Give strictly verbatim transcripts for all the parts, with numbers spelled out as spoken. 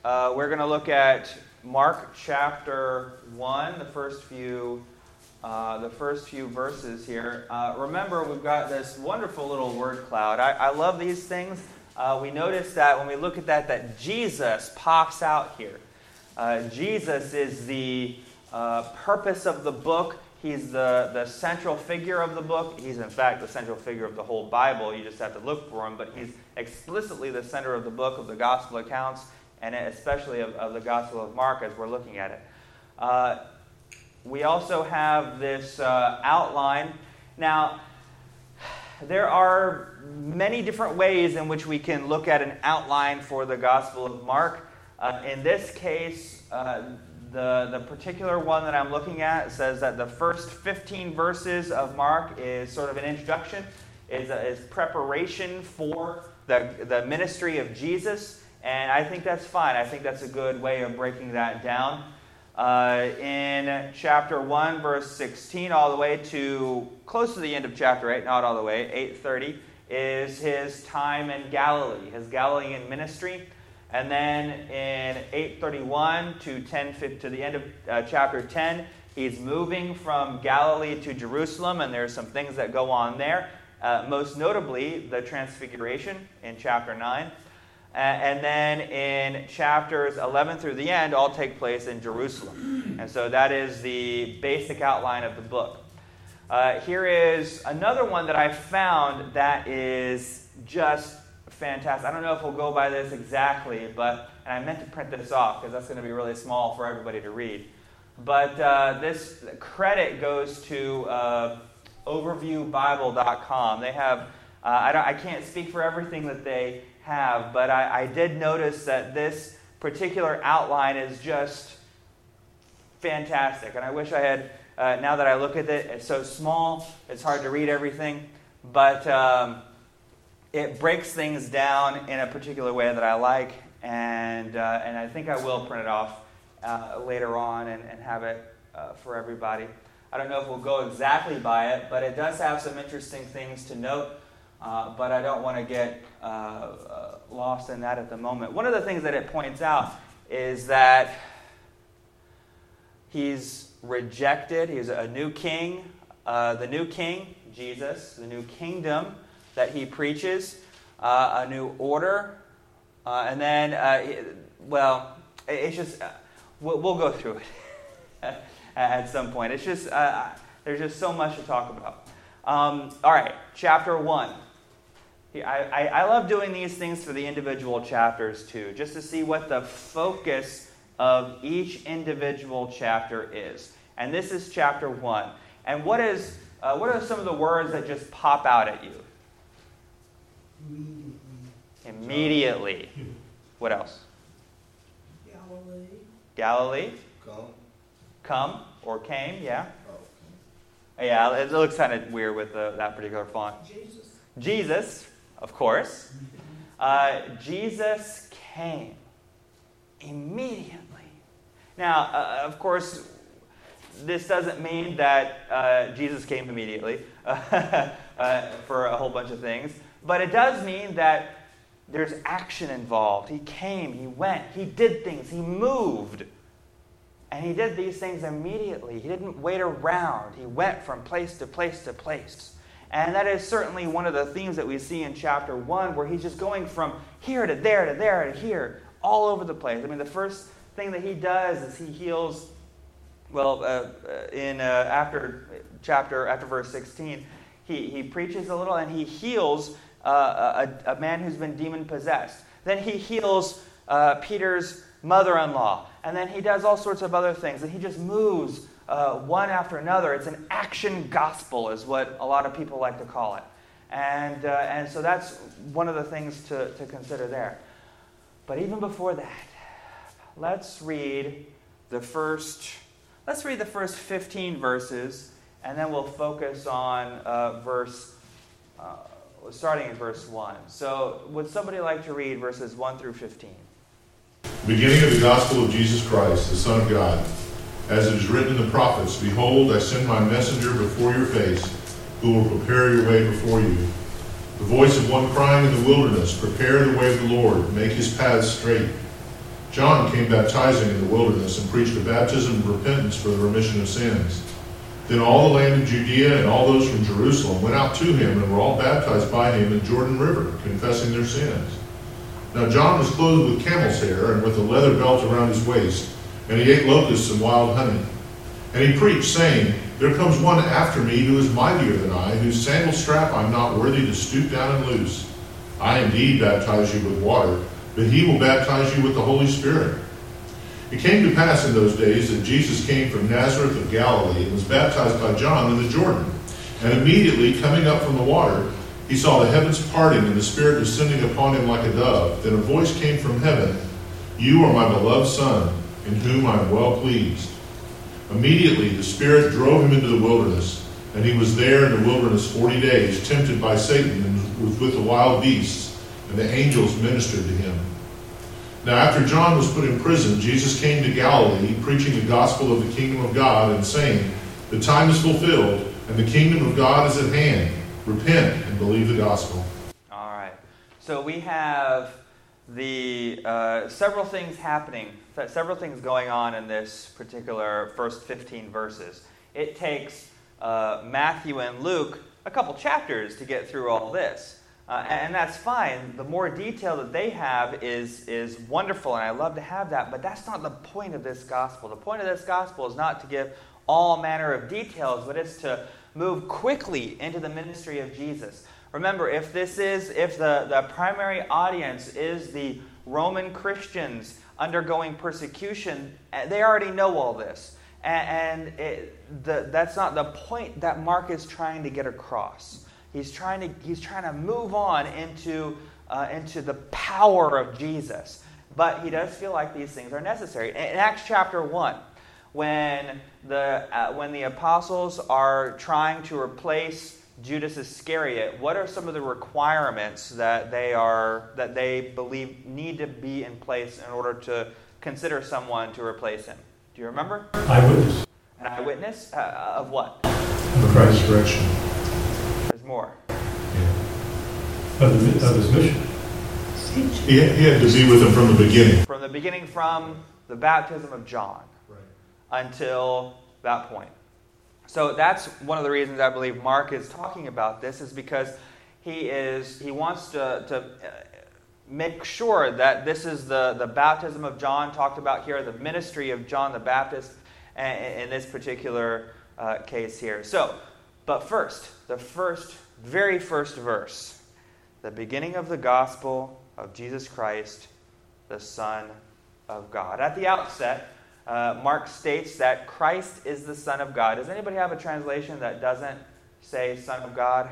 Uh, we're going to look at Mark chapter one, the first few, uh, the first few verses here. Uh, remember, we've got this wonderful little word cloud. I, I love these things. Uh, we notice that when we look at that, that Jesus pops out here. Uh, Jesus is the uh, purpose of the book. He's the, the central figure of the book. He's, in fact, the central figure of the whole Bible. You just have to look for him. But he's explicitly the center of the book, of the gospel accounts, and especially of, of the Gospel of Mark as we're looking at it. Uh, we also have this uh, outline. Now, there are many different ways in which we can look at an outline for the Gospel of Mark. Uh, in this case, uh, the, the particular one that I'm looking at says that the first fifteen verses of Mark is sort of an introduction, is, uh, is preparation for the, the ministry of Jesus. And I think that's fine. I think that's a good way of breaking that down. Uh, in chapter one, verse sixteen, all the way to close to the end of chapter eight, not all the way, eight thirty, is his time in Galilee, his Galilean ministry. And then in eight thirty-one to ten to the end of uh, chapter ten, he's moving from Galilee to Jerusalem, and there's some things that go on there. Uh, most notably, the Transfiguration in chapter nine. And then in chapters eleven through the end, all take place in Jerusalem. And so that is the basic outline of the book. Uh, here is another one that I found that is just fantastic. I don't know if we'll go by this exactly, but and I meant to print this off because that's going to be really small for everybody to read. But uh, this credit goes to uh, overview bible dot com. They have, uh, I, don't, I can't speak for everything that they have, but I, I did notice that this particular outline is just fantastic. And I wish I had, uh, now that I look at it, it's so small, it's hard to read everything, but um, it breaks things down in a particular way that I like, and uh, and I think I will print it off uh, later on and, and have it uh, for everybody. I don't know if we'll go exactly by it, but it does have some interesting things to note. Uh, but I don't want to get uh, uh, lost in that at the moment. One of the things that it points out is that he's rejected. He's a new king. Uh, the new king, Jesus, the new kingdom that he preaches, uh, a new order. Uh, and then, uh, well, it's just, uh, we'll, we'll go through it at some point. It's just, uh, there's just so much to talk about. Um, all right, chapter one. I, I, I love doing these things for the individual chapters too, just to see what the focus of each individual chapter is. And this is chapter one. And what is uh, what are some of the words that just pop out at you? Immediately. Immediately. What else? Galilee. Galilee. Come. Come or came, yeah. Oh, Yeah, it looks kind of weird with the, that particular font. Jesus. Jesus, of course. Uh, Jesus came immediately. Now, uh, of course, this doesn't mean that uh, Jesus came immediately uh, for a whole bunch of things, but it does mean that there's action involved. He came, he went, he did things, he moved. And he did these things immediately. He didn't wait around. He went from place to place to place. And that is certainly one of the themes that we see in chapter one, where he's just going from here to there to there to here, all over the place. I mean, the first thing that he does is he heals, well, uh, in uh, after chapter, after verse sixteen, he, he preaches a little and he heals uh, a, a man who's been demon-possessed. Then he heals uh, Peter's mother-in-law. And then he does all sorts of other things. And he just moves uh, one after another. It's an action gospel is what a lot of people like to call it. And uh, and so that's one of the things to, to consider there. But even before that, let's read the first, let's read the first fifteen verses, and then we'll focus on uh, verse, uh, starting in verse one. So would somebody like to read verses one through fifteen? Beginning of the gospel of Jesus Christ, the Son of God. As it is written in the prophets, Behold, I send my messenger before your face, who will prepare your way before you. The voice of one crying in the wilderness, Prepare the way of the Lord, make his paths straight. John came baptizing in the wilderness and preached a baptism of repentance for the remission of sins. Then all the land of Judea and all those from Jerusalem went out to him and were all baptized by him in Jordan River, confessing their sins. Now John was clothed with camel's hair and with a leather belt around his waist, and he ate locusts and wild honey. And he preached, saying, There comes one after me who is mightier than I, whose sandal strap I am not worthy to stoop down and loose. I indeed baptize you with water, but he will baptize you with the Holy Spirit. It came to pass in those days that Jesus came from Nazareth of Galilee and was baptized by John in the Jordan. And immediately, coming up from the water, he saw the heavens parting and the Spirit descending upon him like a dove. Then a voice came from heaven, You are my beloved Son, in whom I am well pleased. Immediately the Spirit drove him into the wilderness, and he was there in the wilderness forty days, tempted by Satan and with, with the wild beasts, and the angels ministered to him. Now after John was put in prison, Jesus came to Galilee, preaching the gospel of the kingdom of God, and saying, The time is fulfilled, and the kingdom of God is at hand. Repent and believe the gospel. All right. So we have the uh, several things happening, several things going on in this particular first fifteen verses. It takes uh, Matthew and Luke a couple chapters to get through all this. Uh, and that's fine. The more detail that they have is, is wonderful, and I love to have that, but that's not the point of this gospel. The point of this gospel is not to give all manner of details, but it's to move quickly into the ministry of Jesus. Remember, if this is, if the, the primary audience is the Roman Christians undergoing persecution, they already know all this. And, and it, the, that's not the point that Mark is trying to get across. He's trying to he's trying to move on into uh, into the power of Jesus, but he does feel like these things are necessary. In, in Acts chapter one, when the uh, when the apostles are trying to replace Judas Iscariot, what are some of the requirements that they are that they believe need to be in place in order to consider someone to replace him? Do you remember? Eyewitness. An eyewitness uh, of what? Of Christ's resurrection. There's more. Of, the, of his mission. He had, he had to be with them from the beginning. From the beginning, from the baptism of John Right. until that point. So that's one of the reasons I believe Mark is talking about this, is because he is he wants to, to make sure that this is the, the baptism of John talked about here, the ministry of John the Baptist in, in this particular uh, case here. So, but first, the first, very first verse. The beginning of the gospel of Jesus Christ, the Son of God. At the outset, uh, Mark states that Christ is the Son of God. Does anybody have a translation that doesn't say Son of God?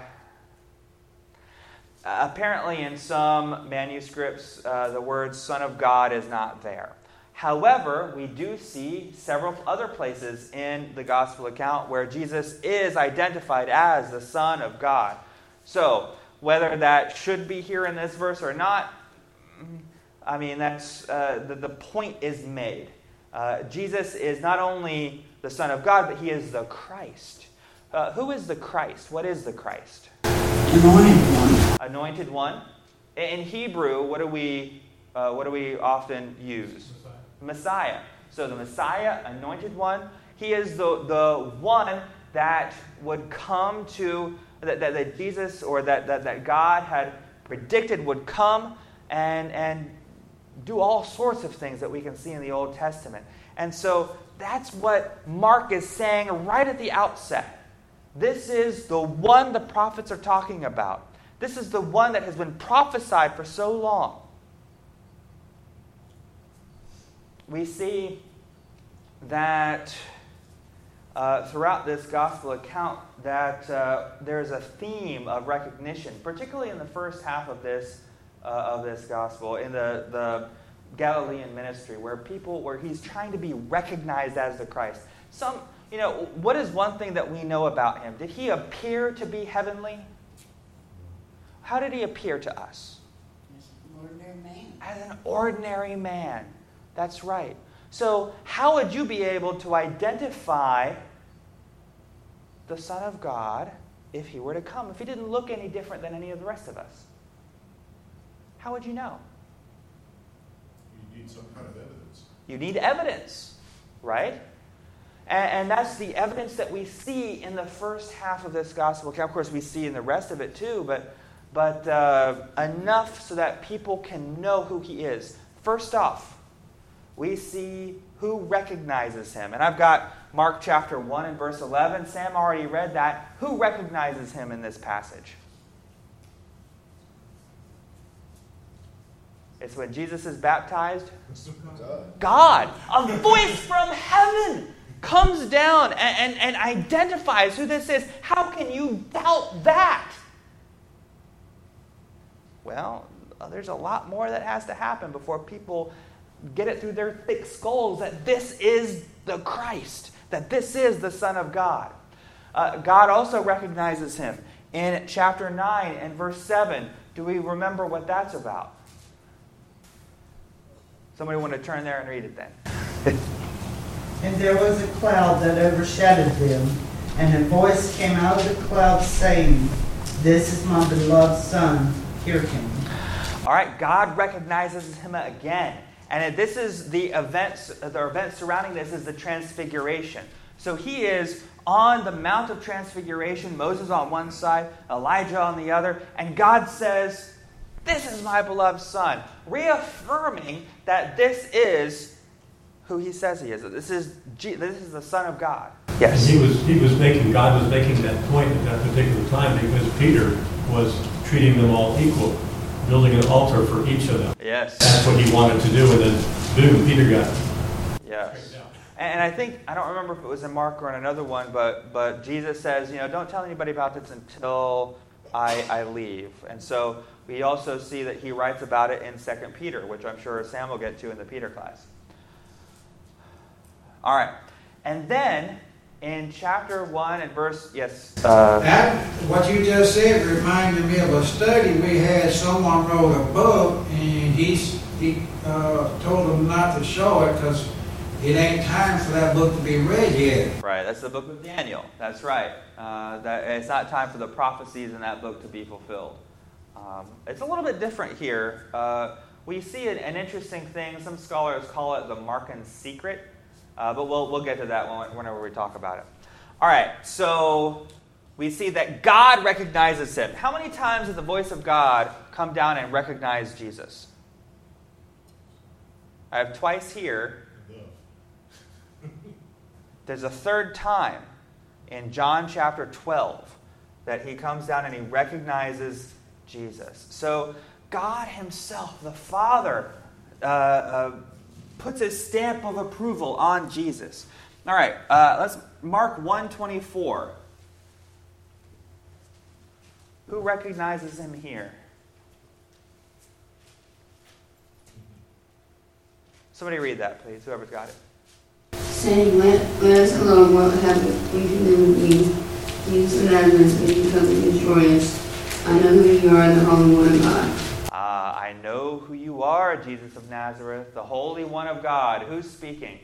Uh, apparently in some manuscripts, uh, the word Son of God is not there. However, we do see several other places in the gospel account where Jesus is identified as the Son of God. So, whether that should be here in this verse or not, I mean, that's uh, the, the point is made. Uh, Jesus is not only the Son of God, but he is the Christ. Uh, who is the Christ? What is the Christ? Anointed one. Anointed one. In Hebrew, what do we uh, what do we often use? Messiah. So the Messiah, anointed one, he is the, the one that would come to That, that, that Jesus or that, that, that God had predicted would come and, and do all sorts of things that we can see in the Old Testament. And so that's what Mark is saying right at the outset. This is the one the prophets are talking about. This is the one that has been prophesied for so long. We see that Uh, throughout this gospel account that uh, there's a theme of recognition, particularly in the first half of this uh, of this gospel, in the, the Galilean ministry, where people, where he's trying to be recognized as the Christ. Some, you know, what is one thing that we know about him? Did he appear to be heavenly? How did he appear to us? As an ordinary man. As an ordinary man. That's right. So how would you be able to identify the Son of God if he were to come, if he didn't look any different than any of the rest of us? How would you know? You need some kind of evidence. You need evidence, right? And, and that's the evidence that we see in the first half of this gospel account. Of course, we see in the rest of it too, but, but uh, enough so that people can know who he is. First off, we see who recognizes him. And I've got Mark chapter one and verse eleven. Sam already read that. Who recognizes him in this passage? It's when Jesus is baptized. God, a voice from heaven comes down and, and, and identifies who this is. How can you doubt that? Well, there's a lot more that has to happen before people get it through their thick skulls that this is the Christ, that this is the Son of God. Uh, God also recognizes him in chapter nine and verse seven. Do we remember what that's about? Somebody want to turn there and read it then. And there was a cloud that overshadowed them, and a voice came out of the cloud saying, "This is my beloved Son, hear him." All right, God recognizes him again. And this is the events, the event surrounding this is the transfiguration. So he is on the Mount of Transfiguration, Moses on one side, Elijah on the other, and God says, "This is my beloved Son," reaffirming that this is who he says he is. This is G- this is the Son of God. Yes. And he was he was making God was making that point at that particular time because Peter was treating them all equal, building an altar for each of them. Yes. That's what he wanted to do, and then boom, Peter got it. Yes. And I think, I don't remember if it was in Mark or in another one, but but Jesus says, you know, don't tell anybody about this until I, I leave. And so we also see that he writes about it in Second Peter, which I'm sure Sam will get to in the Peter class. All right. And then in chapter one and verse, yes. Uh, that, what you just said reminded me of a study we had. Someone wrote a book, and he's, he uh, told them not to show it because it ain't time for that book to be read yet. Right, that's the book of Daniel. That's right. Uh, that it's not time for the prophecies in that book to be fulfilled. Um, it's a little bit different here. Uh, we see an, an interesting thing. Some scholars call it the Markan secret, uh, but we'll we'll get to that one whenever we talk about it. All right, so we see that God recognizes him. How many times did the voice of God come down and recognize Jesus? I have twice here. There's a third time in John chapter twelve that he comes down and he recognizes Jesus. So God himself, the Father, uh, uh, puts his stamp of approval on Jesus. All right, uh, let's Mark one twenty-four. Who recognizes him here? Somebody read that, please, whoever's got it. Saying, let, let us alone, what have we to do with thee? Jesus of Nazareth, did you come to destroy us? I know who you are, the Holy One of God. Ah, I know who you are, Jesus of Nazareth, the Holy One of God. Who's speaking?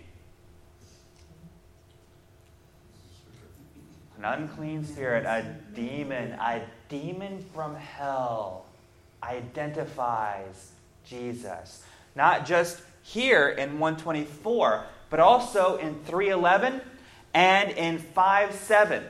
An unclean spirit, a demon, a demon from hell identifies Jesus. Not just here in one twenty-four, but also in three eleven and in five seven.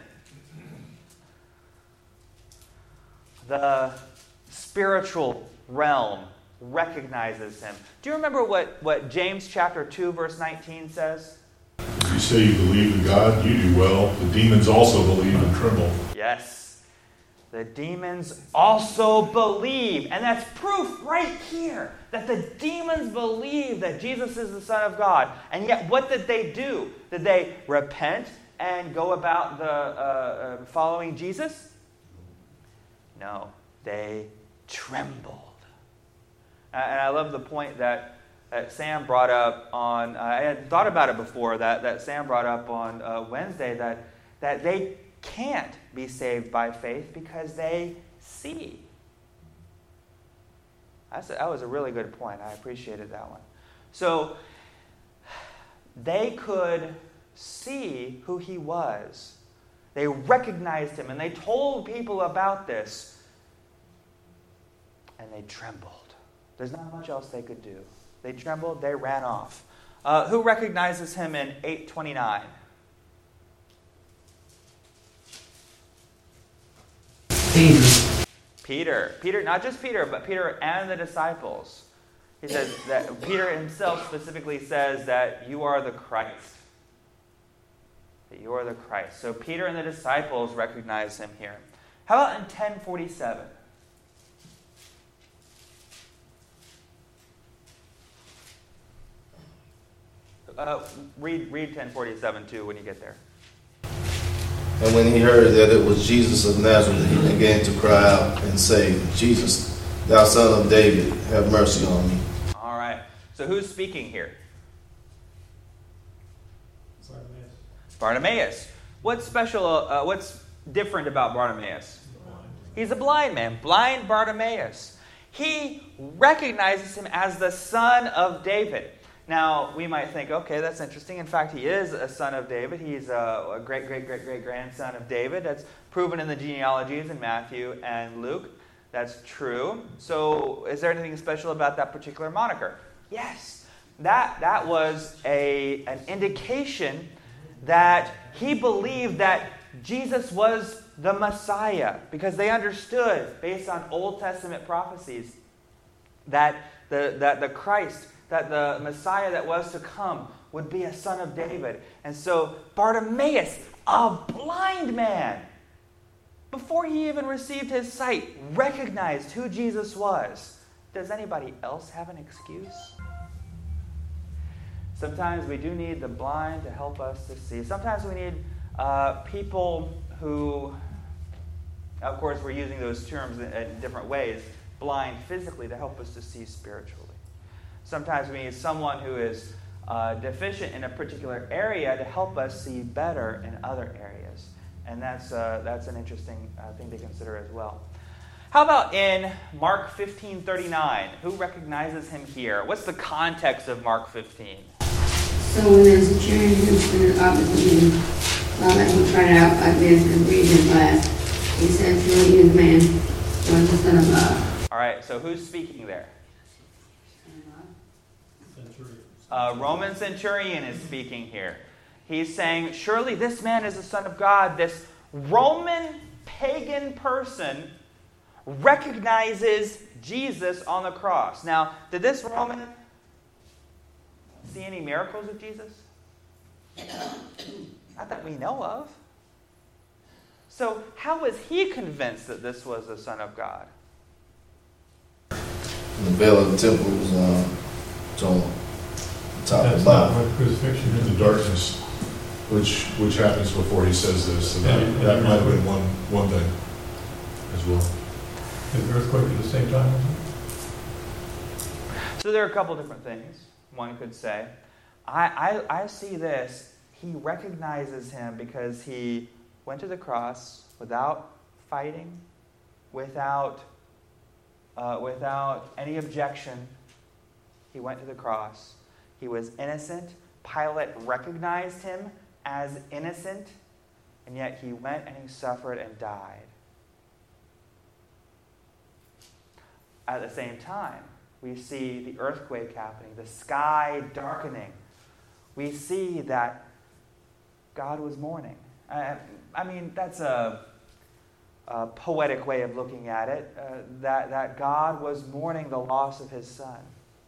The spiritual realm recognizes him. Do you remember what, what James chapter two verse nineteen says? You say you believe in God, you do well. The demons also believe and tremble. Yes. The demons also believe. And that's proof right here that the demons believe that Jesus is the Son of God. And yet what did they do? Did they repent and go about the uh, uh, following Jesus? No. They trembled. Uh, and I love the point that, that Sam brought up on, uh, I had thought about it before, that, that Sam brought up on uh, Wednesday, that, that they can't be saved by faith because they see. That's a, that was a really good point. I appreciated that one. So they could see who he was. They recognized him, and they told people about this, and they trembled. There's not much else they could do. They trembled, they ran off. Uh, who recognizes him in eight twenty-nine? Peter. Peter. Peter, not just Peter, but Peter and the disciples. He says that Peter himself specifically says that you are the Christ. That you are the Christ. So Peter and the disciples recognize him here. How about in ten forty-seven? Uh, read read ten forty-seven too when you get there. And when he heard that it was Jesus of Nazareth, he began to cry out and say, Jesus, thou son of David, have mercy on me. All right. So who's speaking here? Bartimaeus. Bartimaeus. What's special? Uh, what's different about Bartimaeus? He's a blind man. Blind Bartimaeus. He recognizes him as the son of David. Now, we might think, okay, that's interesting. In fact, he is a son of David. He's a, a great, great, great, great grandson of David. That's proven in the genealogies in Matthew and Luke. That's true. So, is there anything special about that particular moniker? Yes. That, that was a, an indication that he believed that Jesus was the Messiah, because they understood, based on Old Testament prophecies, that the, that the Christ, that the Messiah that was to come would be a son of David. And so Bartimaeus, a blind man, before he even received his sight, recognized who Jesus was. Does anybody else have an excuse? Sometimes we do need the blind to help us to see. Sometimes we need uh, people who, of course, we're using those terms in, in different ways, blind physically to help us to see spiritually. Sometimes we need someone who is uh, deficient in a particular area to help us see better in other areas. And that's, uh, that's an interesting uh, thing to consider as well. How about in Mark fifteen thirty-nine? Who recognizes him here? What's the context of Mark fifteen? So when the centurion who stood opposite him saw that he cried out like this and breathed his last, he said, surely this man was the Son of God. All right, so who's speaking there? Centurion. Uh, Roman centurion is speaking here. He's saying, surely this man is the Son of God. This Roman pagan person recognizes Jesus on the cross. Now, did this Roman see any miracles of Jesus? Not that we know of. So how was he convinced that this was the Son of God? The veil of the temple was uh, torn. Top That's and not bottom. what crucifixion In is. the darkness, which which happens before he says this. So that, And- that might have been one, one thing as well. Did the earthquake at the same time? So there are a couple different things one could say. I, I, I see this. He recognizes him because he went to the cross without fighting, without, uh, without any objection. He went to the cross. He was innocent. Pilate recognized him as innocent, and yet he went and he suffered and died. At the same time, we see the earthquake happening, the sky darkening. We see that God was mourning. I, I mean, that's a, a poetic way of looking at it, uh, that, that God was mourning the loss of his son.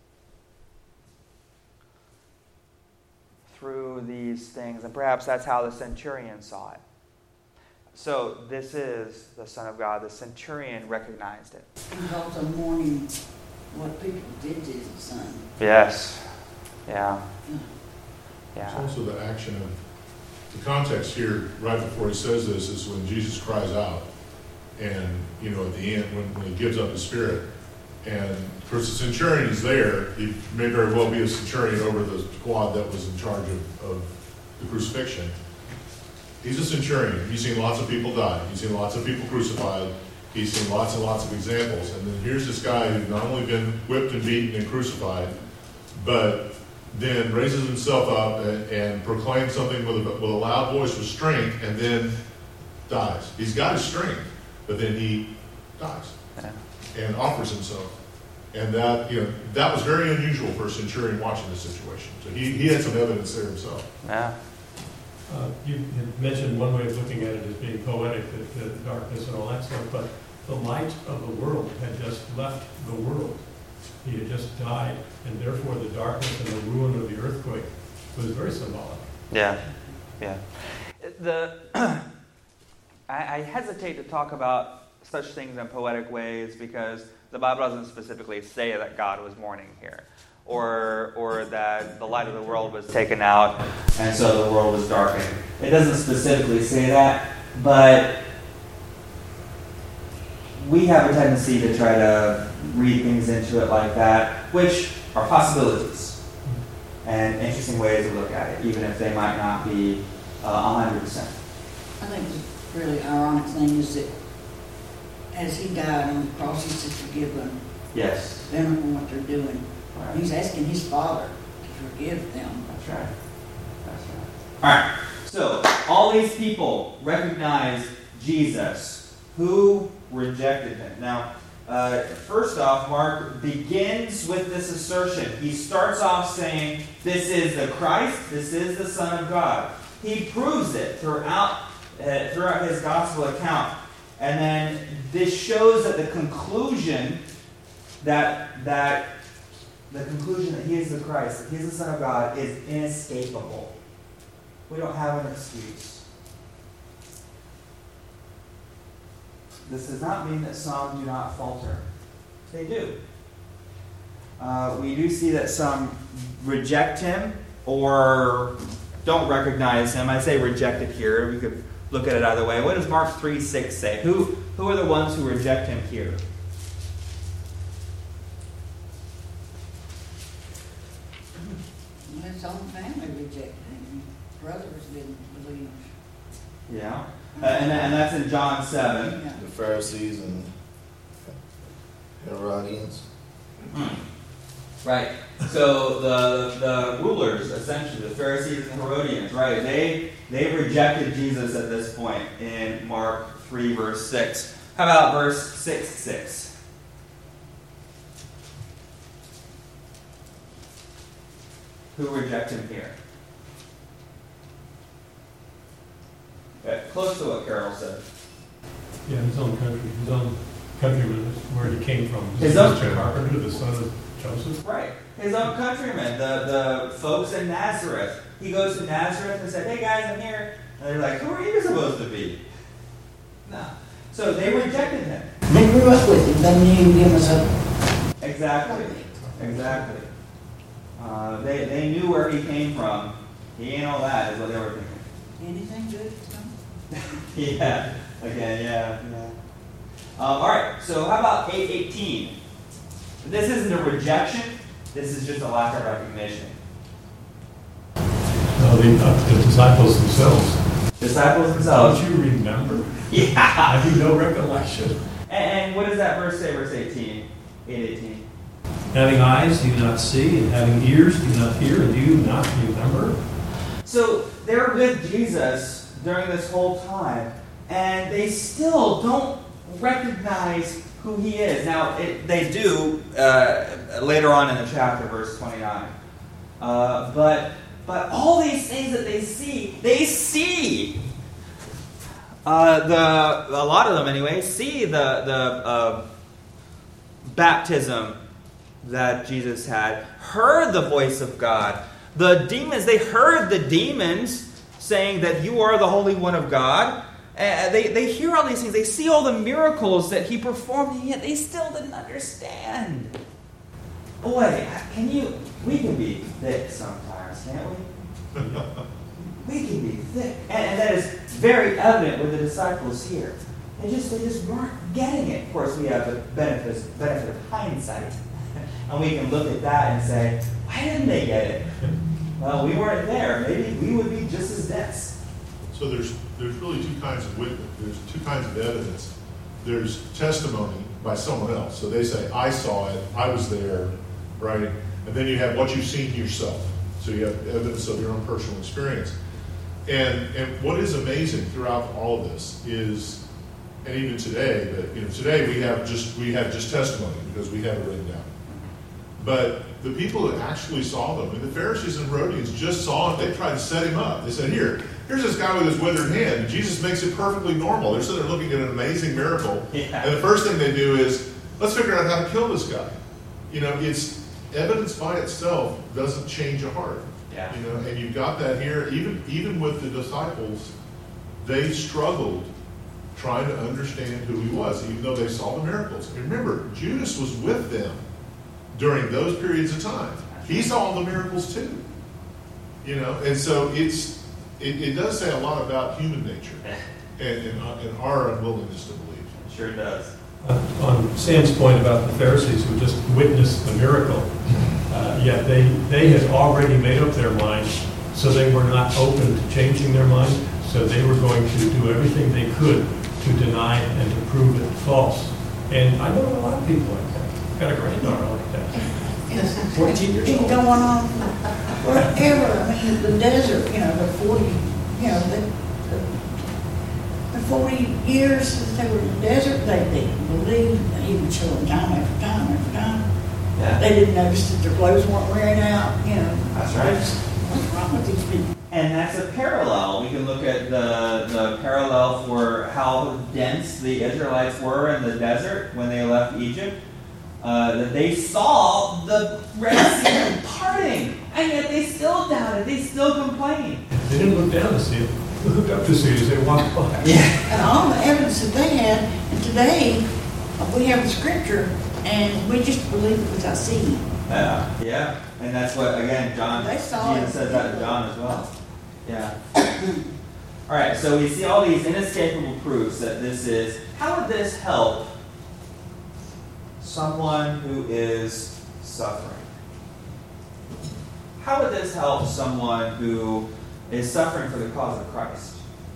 Through these things, and perhaps that's how the centurion saw it. So this is the Son of God. The centurion recognized it. He's also mourning what people did to his son. Yes. Yeah. It's Yeah. also the action of, the context here, right before he says this, is when Jesus cries out. And, you know, at the end, when, when he gives up his spirit. And, of course, the centurion is there. He may very well be a centurion over the squad that was in charge of, of the crucifixion. He's a centurion. He's seen lots of people die. He's seen lots of people crucified. He's seen lots and lots of examples. And then here's this guy who's not only been whipped and beaten and crucified, but then raises himself up and, and proclaims something with a, with a loud voice with strength, and then dies. He's got his strength, but then he dies Yeah. and offers himself. And that, you know, that was very unusual for a centurion watching this situation. So he, he had some evidence there himself. Yeah. Uh, you had mentioned one way of looking at it as being poetic, the, the darkness and all that stuff, but the light of the world had just left the world. He had just died, and therefore the darkness and the ruin of the earthquake was very symbolic. Yeah. Yeah. The I, I hesitate to talk about such things in poetic ways because the Bible doesn't specifically say that God was mourning here, or or that the light of the world was taken out, and so the world was darkened. It doesn't specifically say that, but we have a tendency to try to read things into it like that, which are possibilities and interesting ways to look at it, even if they might not be uh, one hundred percent. I think the really ironic thing is that as he died on the cross, he said, forgive them. Yes. They don't know what they're doing. Right. He's asking his Father to forgive them. That's right. That's right. All right. So, all these people recognize Jesus. Who rejected him? Now, uh, first off, Mark begins with this assertion. He starts off saying, this is the Christ, this is the Son of God. He proves it throughout, uh, throughout his gospel account. And then this shows that the conclusion that that the conclusion that he is the Christ, that he is the Son of God, is inescapable. We don't have an excuse. This does not mean that some do not falter. They do. Uh, we do see that some reject him or don't recognize him. I say rejected here. We could look at it either way. What does Mark three six say? Who, who are the ones who reject him here? His own family rejected him. Brothers didn't believe. Yeah. Uh, and, and that's in John seven. Yeah. The Pharisees and Herodians. Hmm. Right. So the the rulers, essentially, the Pharisees and Herodians, right? They they rejected Jesus at this point in Mark three, verse six. How about verse six six? Who reject him here? Uh, close to what Carol said. Yeah, his own country, his own countrymen, where he came from. His His own- own carpenter, the son of Joseph. Right. His own countrymen, the, the folks in Nazareth. He goes to Nazareth and said, hey guys, I'm here. And they're like, who are you supposed to be? No. So they rejected him. They grew up with him. They knew him as a... Exactly. Exactly. Uh, they, they knew where he came from. He ain't all that, is what they were thinking. Anything good? Yeah. Again, yeah. yeah. Um, all right. So how about eight eighteen? This isn't a rejection. This is just a lack of recognition. No, the, uh, the disciples themselves. Disciples themselves. Don't you remember? Yeah. Have you no recollection? And, and what does that verse say? Verse eighteen. eight eighteen. Having eyes, do you not see? And having ears, do you not hear? And do you not remember? So they're with Jesus during this whole time, and they still don't recognize who he is. Now, it, they do uh, later on in the chapter, verse twenty-nine. Uh, but but all these things that they see, they see. Uh, the a lot of them anyway see the the uh, baptism that Jesus had, heard the voice of God. The demons, they heard the demons saying that you are the Holy One of God. And they, they hear all these things. They see all the miracles that he performed, and yet they still didn't understand. Boy, can you, we can be thick sometimes, can't we? We can be thick. And, and that is very evident with the disciples here. They just, they just weren't getting it. Of course, we have the benefit, benefit of hindsight. And we can look at that and say, why didn't they get it? Well, we weren't there. Maybe we would be just as dense. So there's there's really two kinds of witness. There's two kinds of evidence. There's testimony by someone else. So they say, I saw it, I was there, right? And then you have what you've seen yourself. So you have evidence of your own personal experience. And and what is amazing throughout all of this is, and even today, but you know, today we have just we have just testimony because we have it written down. But the people that actually saw them, and the Pharisees and Herodians just saw it. They tried to set him up. They said, here, here's this guy with his withered hand. And Jesus makes it perfectly normal. They're sitting there looking at an amazing miracle. Yeah. And the first thing they do is, let's figure out how to kill this guy. You know, it's evidence by itself doesn't change a heart. Yeah. You know, and you've got that here. Even, even with the disciples, they struggled trying to understand who he was, even though they saw the miracles. And remember, Judas was with them during those periods of time. He saw the miracles too. You know, and so it's it, it does say a lot about human nature and, and, and our unwillingness to believe. It sure does. Uh, on Sam's point about the Pharisees who just witnessed the miracle, uh, yet they, they had already made up their mind, so they were not open to changing their mind, so they were going to do everything they could to deny and to prove it false. And I know a lot of people like that. I've got a granddaughter like that. fourteen years It's old. been going on forever. I mean, the desert, you know, the forty, you know, the, the, the forty years since they were in the desert, they didn't believe, they even showed them time after time after time. Yeah. They didn't notice that their clothes weren't wearing out, you know. That's right. What's wrong with these people? And that's a parallel. We can look at the, the parallel for how dense the Israelites were in the desert when they left Egypt. Uh, that they saw the Red Sea parting, and yet they still doubted. They still complained. They didn't look down to see it. They looked up to see it as they walked by. Yeah. And all the evidence that they had, and today we have the scripture, and we just believe it without seeing it. Yeah. Yeah. And that's what, again, John, They saw Jesus it. says that to John as well. Yeah. All right, so we see all these inescapable proofs that this is. How would this help someone who is suffering? How would this help someone who is suffering for the cause of Christ?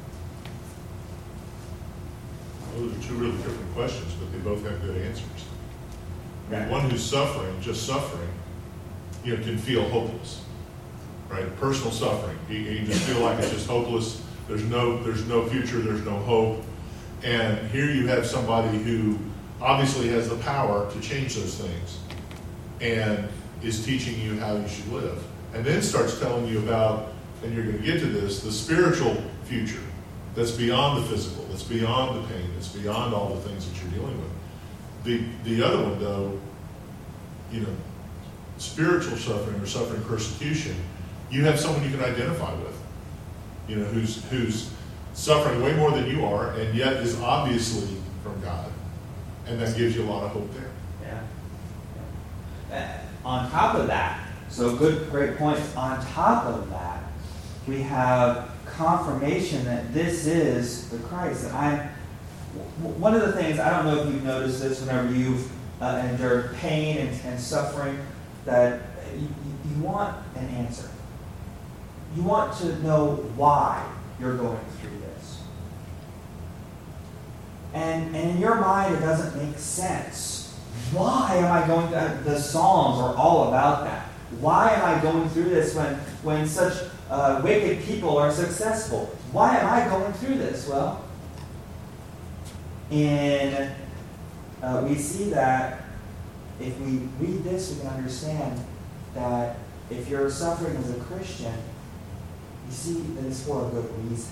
Those are two really different questions, but they both have good answers. I mean, Okay. one who's suffering, just suffering, you know, can feel hopeless, right? Personal suffering. You, you just feel like it's just hopeless. There's no, there's no future. There's no hope. And here you have somebody who obviously has the power to change those things and is teaching you how you should live. And then starts telling you about, and you're going to get to this, the spiritual future that's beyond the physical, that's beyond the pain, that's beyond all the things that you're dealing with. The the other one, though, you know, spiritual suffering or suffering persecution, you have someone you can identify with, you know, who's who's suffering way more than you are, and yet is obviously from God. And that gives you a lot of hope there. Yeah. Yeah. Uh, on top of that, so good, great points. On top of that, we have confirmation that this is the Christ. And I, w- one of the things, I don't know if you've noticed this whenever you've uh, endured pain and, and suffering, that you, you want an answer. You want to know why you're going through this. And, and in your mind, it doesn't make sense. Why am I going through? The Psalms are all about that. Why am I going through this when, when such uh, wicked people are successful? Why am I going through this? Well, and uh, we see that if we read this, we can understand that if you're suffering as a Christian, you see that it's for a good reason.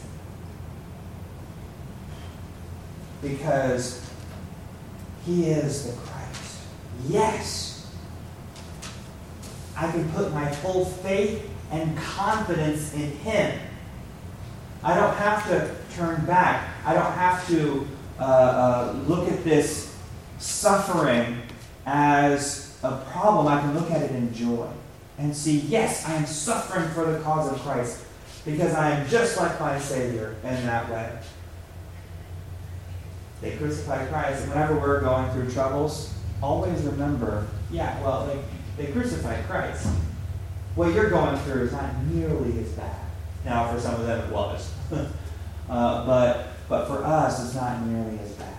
Because He is the Christ. Yes, I can put my full faith and confidence in Him. I don't have to turn back. I don't have to uh, uh, look at this suffering as a problem. I can look at it in joy and see, yes, I am suffering for the cause of Christ because I am just like my Savior in that way. They crucified Christ, and whenever we're going through troubles, always remember, yeah, well, they, they crucified Christ. What you're going through is not nearly as bad. Now, for some of them, it was. uh, but, but for us, it's not nearly as bad.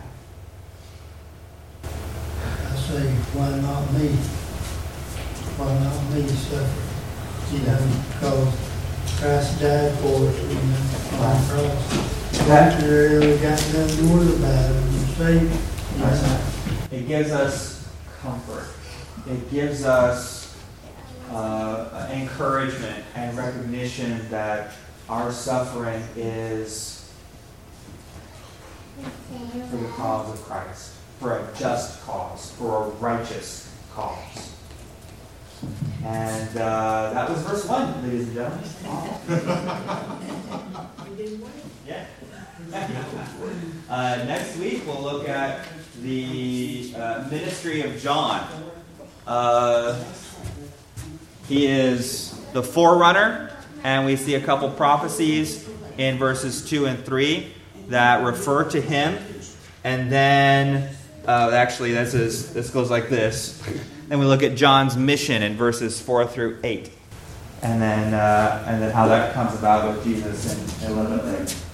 I say, why not me? Why not me suffer? You know, because Christ died for us, you know, on the cross. That- We really got nothing to worry about, and saved. You know. It gives us comfort. it gives us uh, encouragement and recognition that our suffering is for the cause of Christ, for a just cause, for a righteous cause. And uh, that was verse one, ladies and gentlemen. Yeah. Uh, next week we'll look at the uh, ministry of John. Uh, he is the forerunner, and we see a couple prophecies in verses two and three that refer to him. And then, uh, actually, this is this goes like this. Then we look at John's mission in verses four through eight, and then uh, and then how that comes about with Jesus and Elizabeth.